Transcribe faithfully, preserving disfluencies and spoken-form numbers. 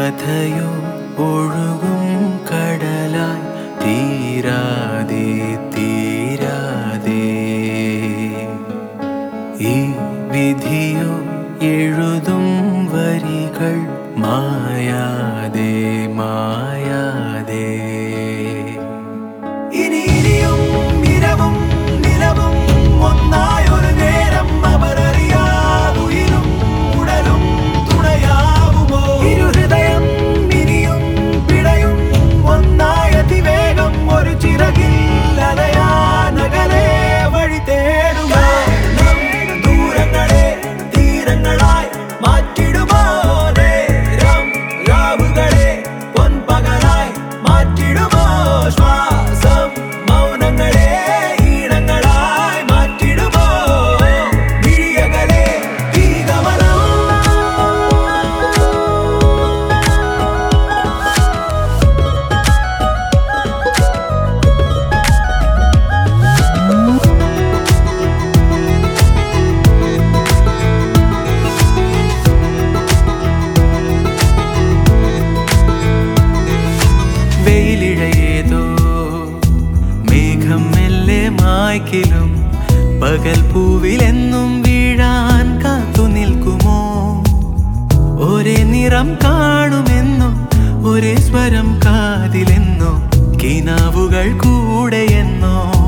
കഥയോ ഒഴുകും കടലായി തീരാതെ തീരാതെ ഈ വിധിയോ എഴുതും വരികൾ മായാതെ മായാതെ ഇനി ഇനിയും ഇരവും നിലവും ഒന്നായൊരു നേരം അവരറിയാതുയിരും ഉടലും തുണയാവുമോ ഇരുഹൃദയം ഇനിയും പിടയും ഒന്നായ അതിവേഗം ഒരു ചിറകിൽ അലയാനകലെ വഴി തേടുക ദൂരങ്ങളെ തീരങ്ങളായി മാറ്റിടുമോ നേരം രാവുകളെ പൊൻപകലായി മാറ്റിടുമോ ശ്വാസം മൗനങ്ങളെ ഈണങ്ങളായി മാറ്റിടുമോ വിഴിയകളെ ഈ ഗമനം വെയിലിഴയേതോ മേഘം മെല്ലെ മായ്ക്കിലും പകൽ പൂവിലെന്നും വീഴാൻ കാത്തു നിൽക്കുമോ ഒരേ നിറം കാണുമെന്നോ ഒരേ സ്വരം കാതിലെന്നോ കിനാവുകൾ കൂടെയെന്നോ